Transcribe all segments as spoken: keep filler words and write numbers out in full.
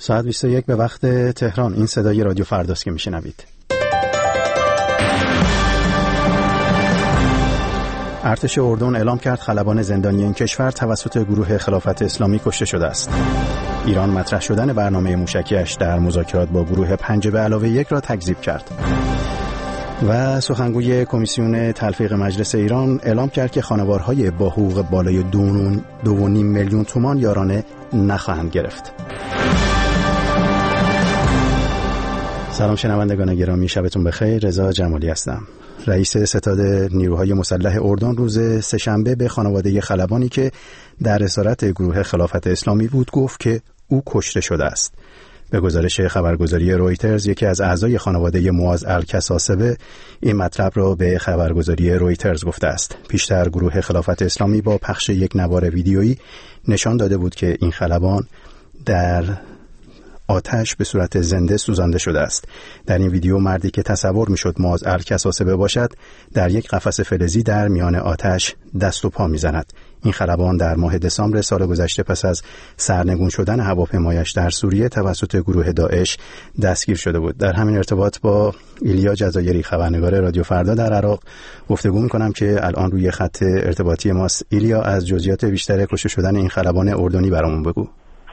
ساعت بیست و یک به وقت تهران. این صدای رادیو فرداست که میشنوید. ارتش اردن اعلام کرد خلبان زندانی این کشور توسط گروه خلافت اسلامی کشته شده است. ایران مطرح شدن برنامه موشکیش در مذاکرات با گروه پنج به علاوه یک را تکذیب کرد. و سخنگوی کمیسیون تلفیق مجلس ایران اعلام کرد که خانوارهای با حقوق بالای دو و نیم میلیون تومان یارانه نخواهند گرفت. سلام شنوندگان گرامی، شبتون بخیر. رضا جمالی هستم. رئیس ستاد نیروهای مسلح اردن روز سه‌شنبه به خانواده خلبانی که در اسارت گروه خلافت اسلامی بود گفت که او کشته شده است. به گزارش خبرگزاری رویترز، یکی از اعضای خانواده معاذ الکساسبه این مطلب را به خبرگزاری رویترز گفته است. پیشتر گروه خلافت اسلامی با پخش یک نوار ویدیویی نشان داده بود که این خلبان در آتش به صورت زنده سوزانده شده است. در این ویدیو مردی که تصور میشد معاذ الکساسبه باشد در یک قفس فلزی در میان آتش دست و پا میزند. این خلبان در ماه دسامبر سال گذشته پس از سرنگون شدن هواپیمایش در سوریه توسط گروه داعش دستگیر شده بود. در همین ارتباط با ایلیا جزایری خبرنگار رادیو فردا در عراق گفتگو می‌کنم که الان روی خط ارتباطی ماست. ایلیا، از جزئیات بیشتر کشته شدن این خلبان اردنی برامون بگو.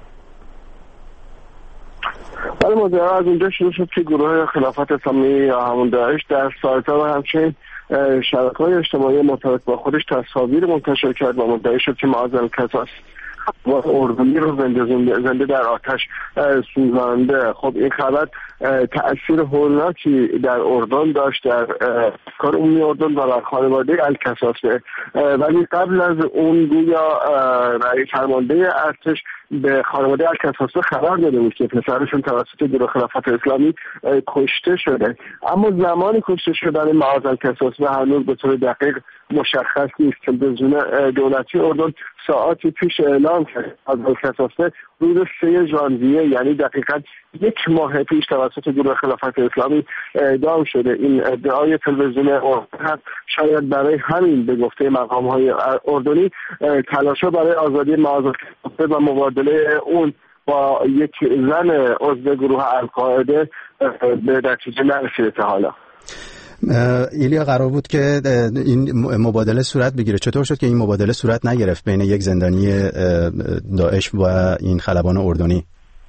ولی ماجرا از اونجا شروع شد که گروه خلافت اسلامی یا همون داعش در سایت‌ها و همچنین شبکه‌های اجتماعی مرتبط با خودش تصاویر منتشر کرد و مدعی شد که معاذ الکساس و اردنی رو زنده زنده در آتش سوزانده. خب این خبر تأثیر هولناکی در اردن داشت، در کار عمومی اردن و در خانواده الکساسه. ولی قبل از اون گویا رئیس فرمانده ارتش به خانواده الکساسه خبر داده بود که پسرشون توسط گروه خلافت اسلامی کشته شده، اما زمان کشته شدن معاذ الکساسه هنوز به طور دقیق مشخص نیست. تلویزیون دولتی اردن ساعتی پیش اعلام کرد از الکساسه روز سه ژانویه، یعنی دقیقاً یک ماه پیش توسط گروه خلافت اسلامی اعدام شده. این ادعای تلویزیون اردن هست. شاید برای همین به گفته مقام‌های اردنی تلاش‌ها برای آزادی معاذ الکساسه و مبادله اون با یک زن عضو گروه القاعده به نتیجه نرسیده تا حالا. ایلیا، قرار بود که این مبادله صورت بگیره. چطور شد که این مبادله صورت نگرفت بین یک زندانی داعش و این خلبان اردنی؟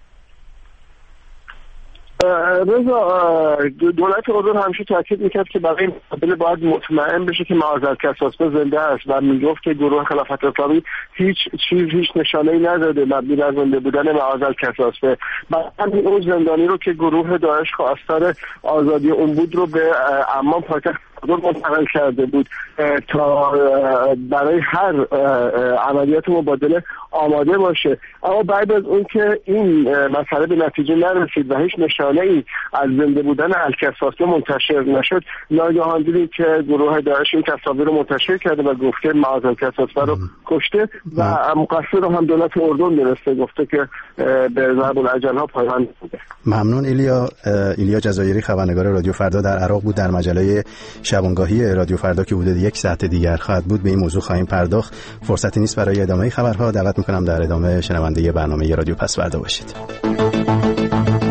رضا، دولت اردن همیشه تاکید میکرد که برای این مبادله باید مطمئن بشه که معاذ الکساسبه زنده است و میگفت که گروه خلافت اسلامی هیچ چیز هیچ نشانه‌ای نداده مبنی بر زنده بودن معاذ الکساسبه. بعد همین اون زندانی رو که گروه داعش خواستار آزادی اون بود رو به عمان پایتخت منتقل کرده بود تا برای هر عملیات مبادله آماده باشه. اما بعد از اون که این مسئله به نتیجه نرسید و هیچ نشانه ای از زنده بودن الکساسبه منتشر نشد، ناگهان دیدیم که گروه داعش این تصاویر رو منتشر کرده و گفته معاذ الکساسبه رو کشته و مقصر رو هم دولت اردن دونسته، گفته که به ضرب الاجل ها پایبند بوده. ممنون. ایلیا ایلیا جزایری خبرنگار رادیو فردا در عراق بود. در مجله شبانگاهی رادیو فردا که حدود یک ساعت دیگر خواهد بود به این موضوع خواهیم پرداخت. فرصتی نیست برای ادامه خبرها. دعوت میکنم در ادامه شنونده برنامه رادیو پس فردا باشید.